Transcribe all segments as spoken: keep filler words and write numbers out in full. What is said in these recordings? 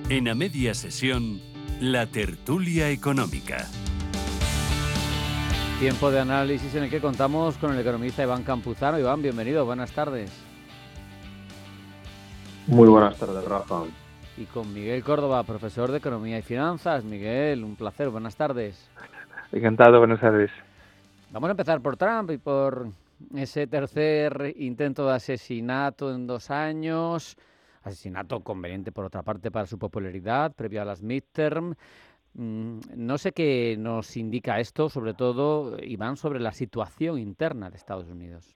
En A Media Sesión, la tertulia económica. Tiempo de análisis en el que contamos con el economista Iván Campuzano. Iván, bienvenido, buenas tardes. Muy buenas tardes, Rafa. Y con Miguel Córdoba, profesor de Economía y Finanzas. Miguel, un placer, buenas tardes. Encantado, buenas tardes. Vamos a empezar por Trump y por ese tercer intento de asesinato en dos años. Asesinato conveniente, por otra parte, para su popularidad, previo a las midterm. No sé qué nos indica esto, sobre todo, Iván, sobre la situación interna de Estados Unidos.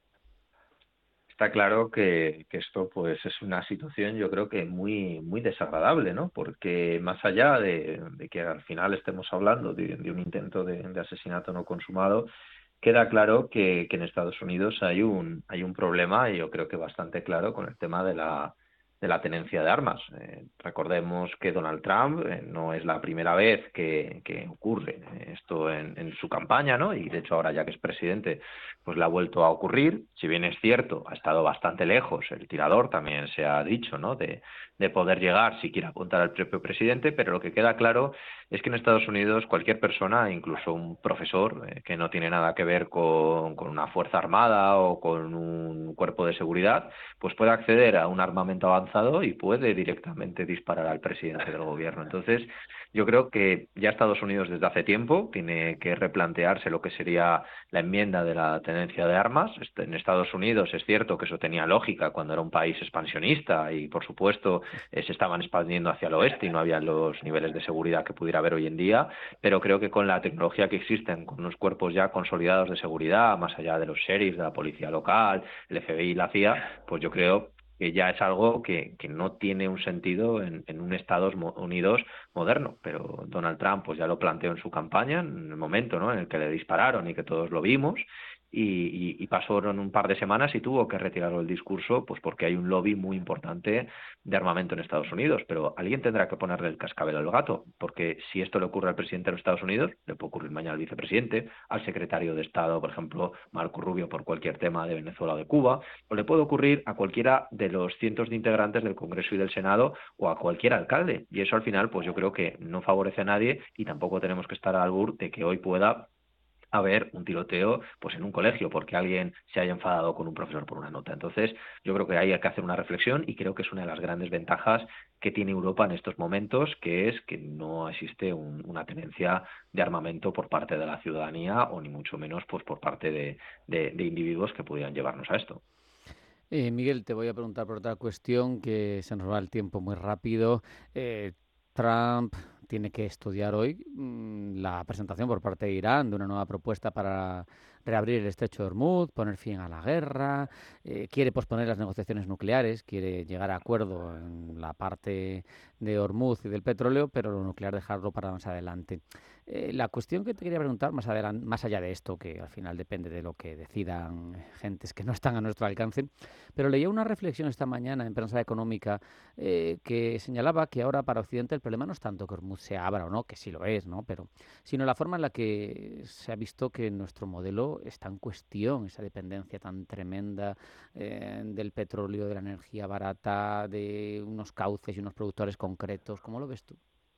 Está claro que, que esto pues es una situación, yo creo que muy muy desagradable, ¿no? Porque más allá de, de que al final estemos hablando de, de un intento de, de asesinato no consumado, queda claro que, que en Estados Unidos hay un hay un problema, y yo creo que bastante claro, con el tema de la de la tenencia de armas. Eh, recordemos que Donald Trump eh, no es la primera vez que, que ocurre esto en, en su campaña, ¿no? Y de hecho ahora, ya que es presidente, pues le ha vuelto a ocurrir. Si bien es cierto, ha estado bastante lejos el tirador, también se ha dicho, ¿no? De, de poder llegar siquiera a apuntar al propio presidente, pero lo que queda claro es que en Estados Unidos cualquier persona, incluso un profesor eh, que no tiene nada que ver con, con una fuerza armada o con un cuerpo de seguridad, pues puede acceder a un armamento avanzado y puede directamente disparar al presidente del gobierno. Entonces, yo creo que ya Estados Unidos desde hace tiempo tiene que replantearse lo que sería la enmienda de la tenencia de armas. En Estados Unidos es cierto que eso tenía lógica cuando era un país expansionista y, por supuesto, eh, se estaban expandiendo hacia el oeste y no había los niveles de seguridad que pudiera haber hoy en día, pero creo que con la tecnología que existen, con unos cuerpos ya consolidados de seguridad, más allá de los sheriffs, de la policía local, el F B I y la C I A, pues yo creo que ya es algo que, que no tiene un sentido en, en un Estados Unidos moderno. Pero Donald Trump pues ya lo planteó en su campaña, en el momento, ¿no?, en el que le dispararon y que todos lo vimos, y, y, y pasaron un par de semanas y tuvo que retirar el discurso, pues porque hay un lobby muy importante de armamento en Estados Unidos. Pero alguien tendrá que ponerle el cascabel al gato, porque si esto le ocurre al presidente de los Estados Unidos, le puede ocurrir mañana al vicepresidente, al secretario de Estado, por ejemplo, Marco Rubio, por cualquier tema de Venezuela o de Cuba, o le puede ocurrir a cualquiera de los cientos de integrantes del Congreso y del Senado, o a cualquier alcalde. Y eso al final, pues yo creo que no favorece a nadie, y tampoco tenemos que estar al albur de que hoy pueda haber un tiroteo pues en un colegio porque alguien se haya enfadado con un profesor por una nota. Entonces, yo creo que ahí hay que hacer una reflexión, y creo que es una de las grandes ventajas que tiene Europa en estos momentos, que es que no existe un, una tenencia de armamento por parte de la ciudadanía, o ni mucho menos pues por parte de, de, de individuos que pudieran llevarnos a esto. Eh, Miguel, te voy a preguntar por otra cuestión, que se nos va el tiempo muy rápido. Eh, Trump tiene que estudiar hoy mmm, la presentación por parte de Irán de una nueva propuesta para reabrir el estrecho de Hormuz, poner fin a la guerra, eh, quiere posponer las negociaciones nucleares, quiere llegar a acuerdo en la parte de Hormuz y del petróleo, pero lo nuclear dejarlo para más adelante. Eh, la cuestión que te quería preguntar, más adelante, más allá de esto, que al final depende de lo que decidan gentes que no están a nuestro alcance, pero leía una reflexión esta mañana en Prensa Económica eh, que señalaba que ahora para Occidente el problema no es tanto que Hormuz se abra o no, que sí lo es, ¿no?, pero sino la forma en la que se ha visto que nuestro modelo está en cuestión, esa dependencia tan tremenda eh, del petróleo, de la energía barata, de unos cauces y unos productores concretos. ¿Cómo lo ves tú?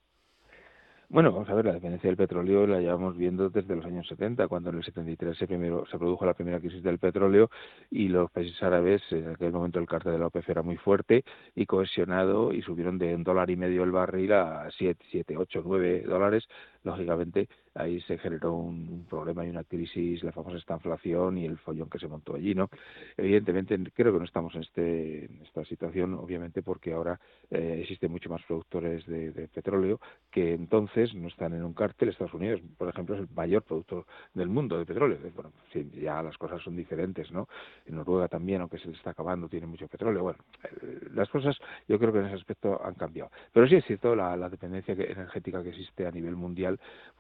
Bueno, vamos a ver, la dependencia del petróleo la llevamos viendo desde los años setenta, cuando en el setenta y tres se, primero, se produjo la primera crisis del petróleo, y los países árabes, en aquel momento el cártel de la OPEP era muy fuerte y cohesionado, y subieron de un dólar y medio el barril a siete, siete, ocho, nueve dólares. Lógicamente, ahí se generó un, un problema y una crisis, la famosa estanflación y el follón que se montó allí, ¿no? Evidentemente, creo que no estamos en, este, en esta situación, obviamente, porque ahora eh, existen mucho más productores de, de petróleo que entonces no están en un cártel. Estados Unidos, por ejemplo, es el mayor productor del mundo de petróleo. Bueno, sí, ya las cosas son diferentes, ¿no? En Noruega también, aunque se le está acabando, tiene mucho petróleo. Bueno, las cosas yo creo que en ese aspecto han cambiado. Pero sí es cierto la, la dependencia que, energética que existe a nivel mundial, porque ya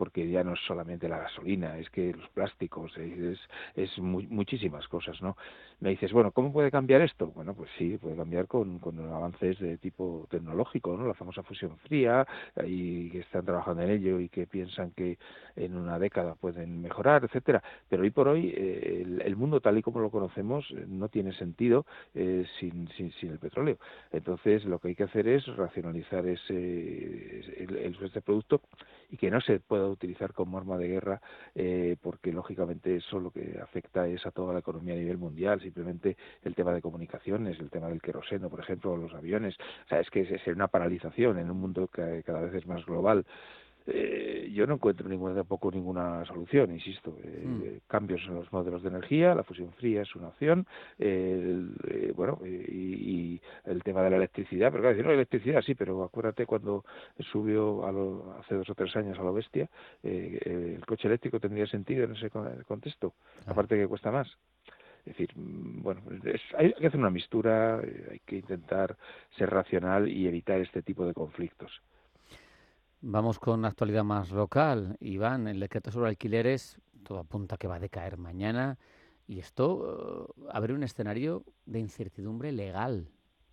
no es solamente la gasolina, es que los plásticos, es, es muy, muchísimas cosas, ¿no? Me dices, bueno, ¿cómo puede cambiar esto? Bueno, pues sí, puede cambiar con, con avances de tipo tecnológico, ¿no? La famosa fusión fría, y que están trabajando en ello y que piensan que en una década pueden mejorar, etcétera. Pero hoy por hoy eh, el, el mundo tal y como lo conocemos eh, no tiene sentido eh, sin, sin, sin el petróleo. Entonces lo que hay que hacer es racionalizar ese, el, el, este producto y que no se pueda utilizar como arma de guerra eh, porque lógicamente eso lo que afecta es a toda la economía a nivel mundial. Simplemente el tema de comunicaciones, el tema del queroseno, por ejemplo, o los aviones. O sea, es que es, es una paralización en un mundo que cada vez es más global. Eh, yo no encuentro ninguna, tampoco ninguna solución, insisto. Eh, mm. Cambios en los modelos de energía, la fusión fría es una opción, eh, el, eh, bueno, eh, y, y el tema de la electricidad, pero claro, no, electricidad sí, pero acuérdate cuando subió a lo, hace dos o tres años a lo bestia, eh, eh, el coche eléctrico tendría sentido en ese contexto, ah. aparte que cuesta más. Es decir, bueno, es, hay que hacer una mistura, eh, hay que intentar ser racional y evitar este tipo de conflictos. Vamos con una actualidad más local. Iván, el decreto sobre alquileres, todo apunta que va a decaer mañana y esto uh, abre un escenario de incertidumbre legal.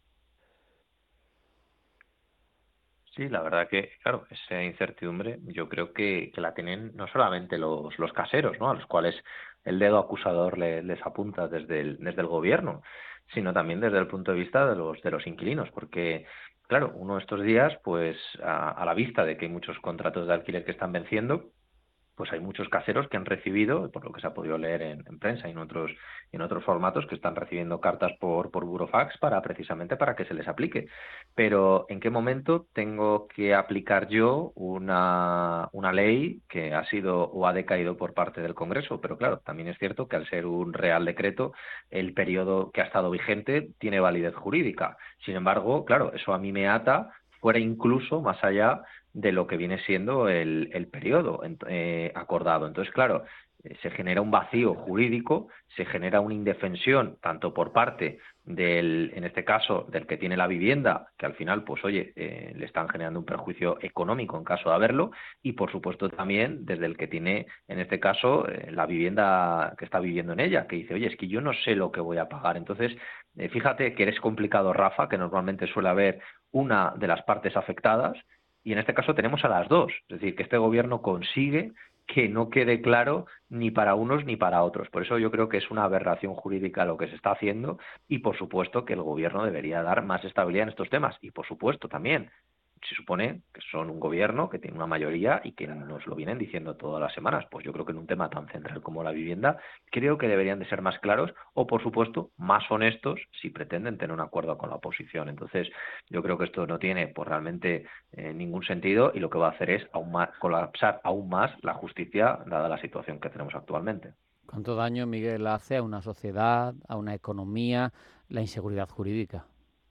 Sí, la verdad que, claro, esa incertidumbre yo creo que, que la tienen no solamente los, los caseros, ¿no? A los cuales el dedo acusador le, les apunta desde el, desde el gobierno, sino también desde el punto de vista de los, de los inquilinos, porque, claro, uno de estos días, pues a, a la vista de que hay muchos contratos de alquiler que están venciendo, pues hay muchos caseros que han recibido, por lo que se ha podido leer en, en prensa y en otros en otros formatos, que están recibiendo cartas por por burofax para precisamente para que se les aplique. Pero ¿en qué momento tengo que aplicar yo una una ley que ha sido o ha decaído por parte del Congreso? Pero claro, también es cierto que al ser un real decreto, el periodo que ha estado vigente tiene validez jurídica. Sin embargo, claro, eso a mí me ata fuera incluso más allá de lo que viene siendo el, el periodo eh, acordado. Entonces, claro, eh, se genera un vacío jurídico, se genera una indefensión tanto por parte del, en este caso, del que tiene la vivienda, que al final, pues oye, eh, le están generando un perjuicio económico en caso de haberlo, y por supuesto también desde el que tiene, en este caso, eh, la vivienda que está viviendo en ella, que dice, oye, es que yo no sé lo que voy a pagar. Entonces, eh, fíjate que eres complicado, Rafa, que normalmente suele haber una de las partes afectadas, y en este caso tenemos a las dos, es decir, que este gobierno consigue que no quede claro ni para unos ni para otros. Por eso yo creo que es una aberración jurídica lo que se está haciendo y, por supuesto, que el gobierno debería dar más estabilidad en estos temas. Y, por supuesto, también se supone que son un gobierno que tiene una mayoría y que nos lo vienen diciendo todas las semanas. Pues yo creo que en un tema tan central como la vivienda, creo que deberían de ser más claros o, por supuesto, más honestos si pretenden tener un acuerdo con la oposición. Entonces, yo creo que esto no tiene pues realmente eh, ningún sentido y lo que va a hacer es aún más, colapsar aún más la justicia dada la situación que tenemos actualmente. ¿Cuánto daño, Miguel, hace a una sociedad, a una economía, la inseguridad jurídica?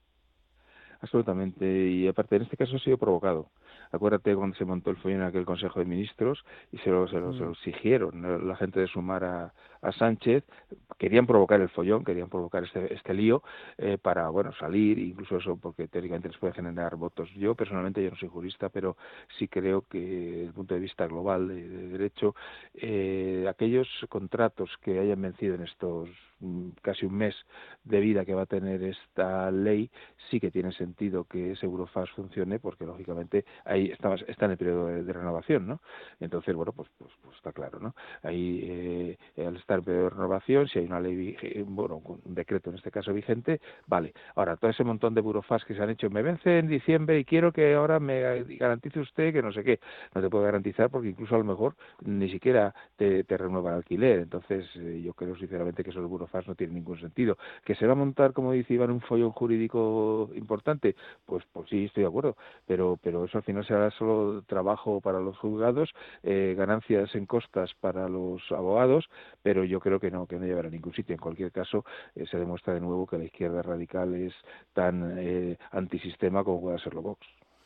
Absolutamente, y aparte en este caso ha sido provocado. Acuérdate cuando se montó el follón en aquel Consejo de Ministros y se lo, se lo, mm. se lo exigieron la gente de Sumar a, a Sánchez, querían provocar el follón, querían provocar este, este lío eh, para, bueno, salir, incluso eso porque teóricamente les puede generar votos. Yo personalmente, yo no soy jurista, pero sí creo que desde el punto de vista global de, de derecho, eh, aquellos contratos que hayan vencido en estos casi un mes de vida que va a tener esta ley, sí que tiene sentido que ese Eurofast funcione, porque lógicamente ahí está, está en el periodo de, de renovación, ¿no? Entonces, bueno, pues, pues, pues está claro, ¿no? Ahí, eh, al estar en periodo de renovación, si hay una ley, bueno, un decreto en este caso vigente, vale. Ahora, todo ese montón de Eurofast que se han hecho, me vence en diciembre y quiero que ahora me garantice usted que no sé qué, no te puedo garantizar porque incluso a lo mejor ni siquiera te, te renueva el alquiler. Entonces, eh, yo creo sinceramente que esos Eurofast no tiene ningún sentido. ¿Que se va a montar, como dice Iván, un follón jurídico importante? Pues, pues sí, estoy de acuerdo, pero, pero eso al final será solo trabajo para los juzgados, eh, ganancias en costas para los abogados, pero yo creo que no, que no llevará a ningún sitio. En cualquier caso, eh, se demuestra de nuevo que la izquierda radical es tan eh, antisistema como pueda serlo Vox.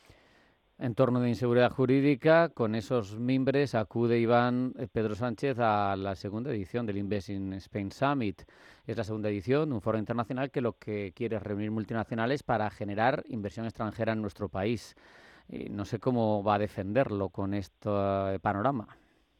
En torno de inseguridad jurídica, con esos mimbres acude Iván Pedro Sánchez a la segunda edición del Invest in Spain Summit. Es la segunda edición de un foro internacional que lo que quiere es reunir multinacionales para generar inversión extranjera en nuestro país. Eh, no sé cómo va a defenderlo con este panorama.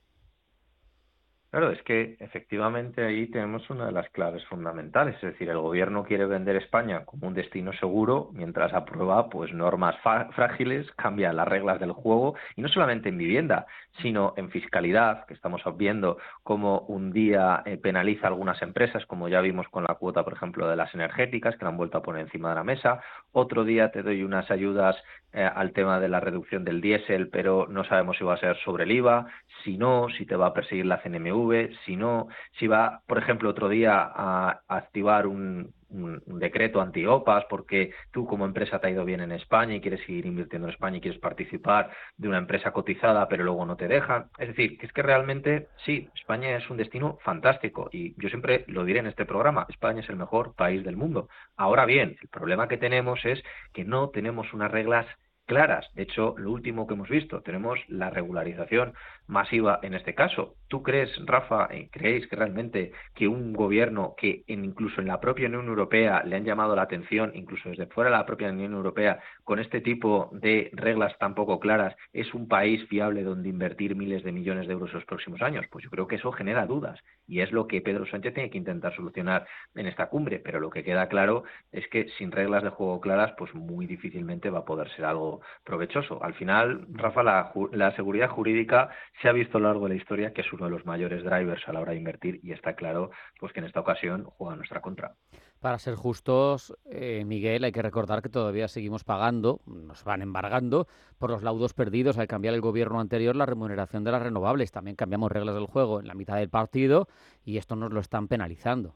Claro, es que efectivamente ahí tenemos una de las claves fundamentales, es decir, el gobierno quiere vender España como un destino seguro, mientras aprueba pues normas fa- frágiles, cambia las reglas del juego, y no solamente en vivienda, sino en fiscalidad, que estamos viendo cómo un día eh, penaliza a algunas empresas, como ya vimos con la cuota, por ejemplo, de las energéticas, que la han vuelto a poner encima de la mesa, otro día te doy unas ayudas eh, al tema de la reducción del diésel, pero no sabemos si va a ser sobre el IVA, si no, si te va a perseguir la C N M V, si no, si va, por ejemplo, otro día a, a activar un, un, un decreto anti-OPAs porque tú como empresa te ha ido bien en España y quieres seguir invirtiendo en España y quieres participar de una empresa cotizada, pero luego no te dejan. Es decir, que es que realmente sí, España es un destino fantástico y yo siempre lo diré en este programa, España es el mejor país del mundo. Ahora bien, el problema que tenemos es que no tenemos unas reglas claras. De hecho, lo último que hemos visto, tenemos la regularización masiva en este caso. ¿Tú crees, Rafa, eh, creéis que realmente que un gobierno que en, incluso en la propia Unión Europea le han llamado la atención, incluso desde fuera de la propia Unión Europea, con este tipo de reglas tan poco claras, es un país fiable donde invertir miles de millones de euros en los próximos años? Pues yo creo que eso genera dudas y es lo que Pedro Sánchez tiene que intentar solucionar en esta cumbre, pero lo que queda claro es que sin reglas de juego claras, pues muy difícilmente va a poder ser algo provechoso. Al final, Rafa, la, la seguridad jurídica se ha visto a lo largo de la historia que es uno de los mayores drivers a la hora de invertir y está claro pues que en esta ocasión juega en nuestra contra. Para ser justos, eh, Miguel, hay que recordar que todavía seguimos pagando, nos van embargando por los laudos perdidos al cambiar el gobierno anterior la remuneración de las renovables. También cambiamos reglas del juego en la mitad del partido y esto nos lo están penalizando.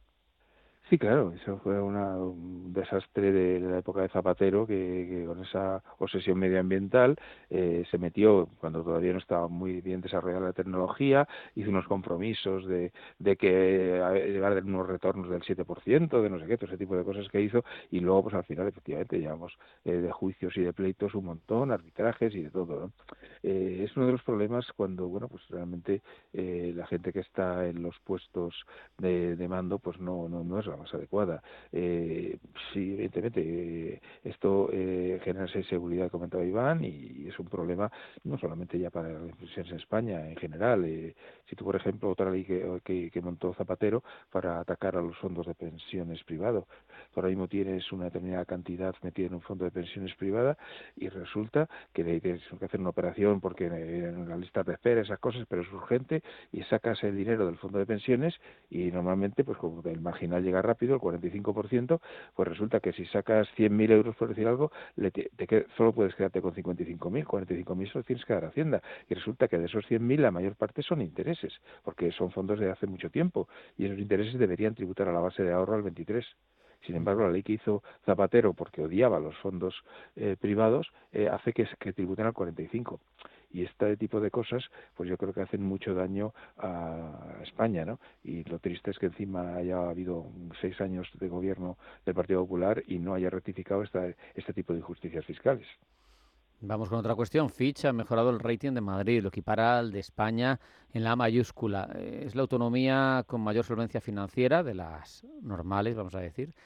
Sí, claro, eso fue una, un desastre de, de la época de Zapatero que, que con esa obsesión medioambiental eh, se metió cuando todavía no estaba muy bien desarrollada la tecnología, hizo unos compromisos de, de que eh, llegar a unos retornos del siete por ciento, de no sé qué, todo ese tipo de cosas que hizo y luego pues al final efectivamente llevamos eh, de juicios y de pleitos un montón, arbitrajes y de todo, ¿no? Eh, es uno de los problemas cuando, bueno, pues realmente eh, la gente que está en los puestos de, de mando pues no, no, no es la más adecuada. Eh, sí, evidentemente, eh, esto eh, genera esa inseguridad, comentaba Iván, y es un problema no solamente ya para las inversiones en España, en general. Eh, si tú, por ejemplo, otra ley que, que, que montó Zapatero para atacar a los fondos de pensiones privados, ahora mismo tienes una determinada cantidad metida en un fondo de pensiones privada y resulta que tienes que hacer una operación porque en la lista de espera, esas cosas, pero es urgente y sacas el dinero del fondo de pensiones y normalmente, pues como el marginal llega rápido, el cuarenta y cinco por ciento, pues resulta que si sacas cien mil euros, por decir algo, le te, te, solo puedes quedarte con cincuenta y cinco mil, cuarenta y cinco mil solo tienes que dar a Hacienda. Y resulta que de esos cien mil la mayor parte son intereses, porque son fondos de hace mucho tiempo, y esos intereses deberían tributar a la base de ahorro al veintitrés. Sin embargo, la ley que hizo Zapatero, porque odiaba los fondos eh, privados, eh, hace que, que tributen al cuarenta y cinco. Y este tipo de cosas, pues yo creo que hacen mucho daño a España, ¿no? Y lo triste es que encima haya habido seis años de gobierno del Partido Popular y no haya rectificado esta, este tipo de injusticias fiscales. Vamos con otra cuestión. Fitch ha mejorado el rating de Madrid, lo equipara al de España en la mayúscula. Es la autonomía con mayor solvencia financiera de las normales, vamos a decir.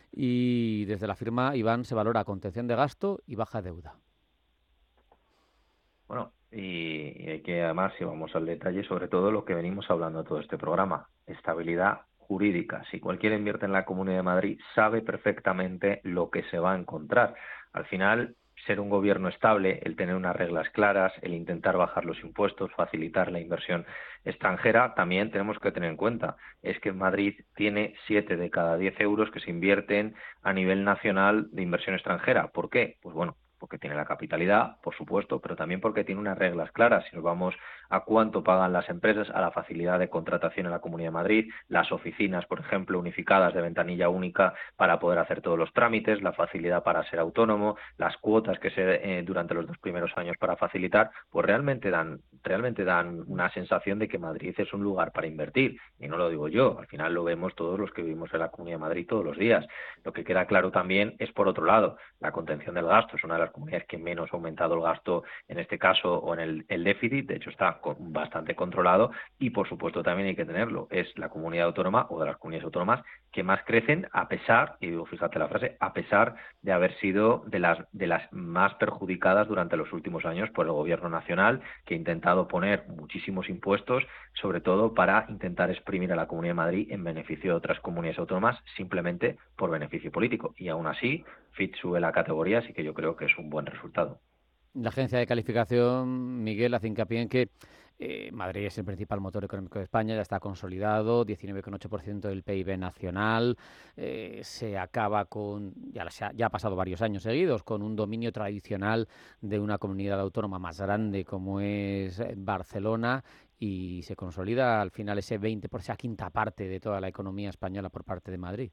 Y desde la firma, Iván, se valora contención de gasto y baja deuda. Bueno, y, y hay que además, si vamos al detalle, sobre todo lo que venimos hablando todo este programa, estabilidad jurídica. Si cualquiera invierte en la Comunidad de Madrid, sabe perfectamente lo que se va a encontrar. Al final, ser un gobierno estable, el tener unas reglas claras, el intentar bajar los impuestos, facilitar la inversión extranjera, también tenemos que tener en cuenta, es que Madrid tiene siete de cada diez euros que se invierten a nivel nacional de inversión extranjera. ¿Por qué? Pues bueno, porque tiene la capitalidad, por supuesto, pero también porque tiene unas reglas claras. Si nos vamos a cuánto pagan las empresas, a la facilidad de contratación en la Comunidad de Madrid, las oficinas, por ejemplo, unificadas de ventanilla única para poder hacer todos los trámites, la facilidad para ser autónomo, las cuotas que se eh, durante los dos primeros años para facilitar, pues realmente dan, realmente dan una sensación de que Madrid es un lugar para invertir. Y no lo digo yo, al final lo vemos todos los que vivimos en la Comunidad de Madrid todos los días. Lo que queda claro también es, por otro lado, la contención del gasto. Es una de las comunidades que menos ha aumentado el gasto en este caso o en el, el déficit, de hecho está con, bastante controlado, y por supuesto también hay que tenerlo, es la comunidad autónoma o de las comunidades autónomas que más crecen a pesar, y digo, fíjate la frase, a pesar de haber sido de las, de las más perjudicadas durante los últimos años por el gobierno nacional, que ha intentado poner muchísimos impuestos, sobre todo para intentar exprimir a la Comunidad de Madrid en beneficio de otras comunidades autónomas, simplemente por beneficio político. Y aún así, Fitch sube la categoría, así que yo creo que es un buen resultado. La agencia de calificación, Miguel, hace hincapié en que eh, Madrid es el principal motor económico de España, ya está consolidado, diecinueve coma ocho por ciento del P I B nacional, eh, se acaba con, ya, ya ha pasado varios años seguidos, con un dominio tradicional de una comunidad autónoma más grande como es Barcelona, y se consolida al final ese veinte por ciento, esa quinta parte de toda la economía española por parte de Madrid.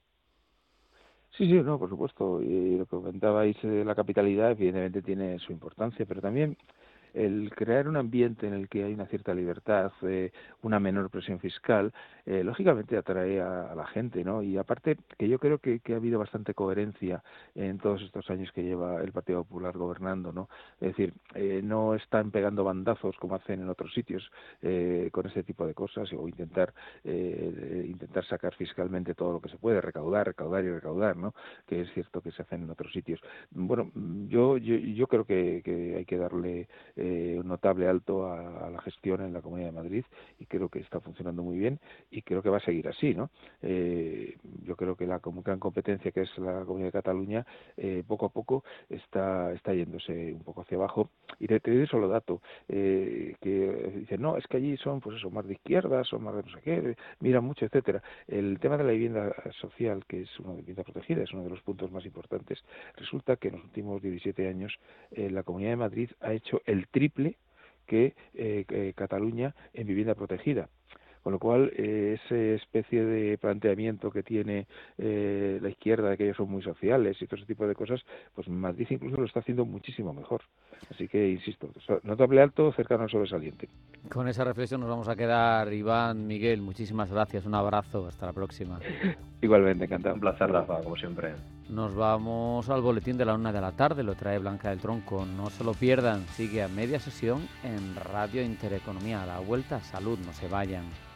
Sí, sí, no, por supuesto. Y lo que comentabais de la capitalidad, evidentemente tiene su importancia, pero también el crear un ambiente en el que hay una cierta libertad, eh, una menor presión fiscal, eh, lógicamente atrae a, a la gente, ¿no? Y aparte que yo creo que, que ha habido bastante coherencia en todos estos años que lleva el Partido Popular gobernando, ¿no? Es decir, eh, no están pegando bandazos como hacen en otros sitios eh, con ese tipo de cosas, o intentar eh, intentar sacar fiscalmente todo lo que se puede, recaudar, recaudar y recaudar, ¿no? Que es cierto que se hacen en otros sitios. Bueno, yo yo, yo creo que, que hay que darle Eh, un notable alto a, a la gestión en la Comunidad de Madrid, y creo que está funcionando muy bien y creo que va a seguir así, ¿no? Eh, yo creo que la gran competencia que es la Comunidad de Cataluña eh, poco a poco está está yéndose un poco hacia abajo, y te, te doy solo dato eh, que dicen, no, es que allí son pues eso, más de izquierdas, son más de no sé qué, miran mucho, etcétera. El tema de la vivienda social, que es una vivienda protegida, es uno de los puntos más importantes. Resulta que en los últimos diecisiete años eh, la Comunidad de Madrid ha hecho el triple que eh, eh, Cataluña en vivienda protegida. Con lo cual, eh, esa especie de planteamiento que tiene eh, la izquierda de que ellos son muy sociales y todo ese tipo de cosas, pues Madrid incluso lo está haciendo muchísimo mejor. Así que, insisto, notable alto, cercano al sobresaliente. Con esa reflexión nos vamos a quedar. Iván, Miguel, muchísimas gracias, un abrazo, hasta la próxima. Igualmente, encantado. Un placer, Rafa, como siempre. Nos vamos al boletín de la una de la tarde, lo trae Blanca del Tronco. No se lo pierdan, sigue a media sesión en Radio Intereconomía. A la vuelta, salud, no se vayan.